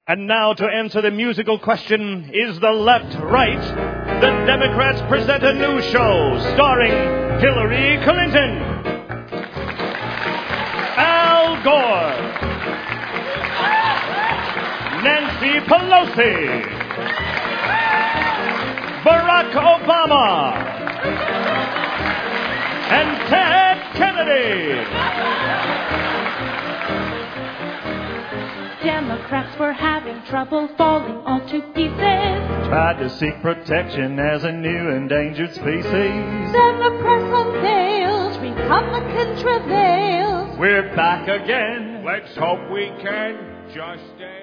And now to answer the musical question, is the left right? The Democrats present a new show starring Hillary Clinton, Al Gore, Nancy Pelosi, Barack Obama, and Ted Kennedy. Democrats were having trouble falling all to pieces. Tried to seek protection as a new endangered species. Then the press unveils Republican travails. We're back again. Let's hope we can just stay.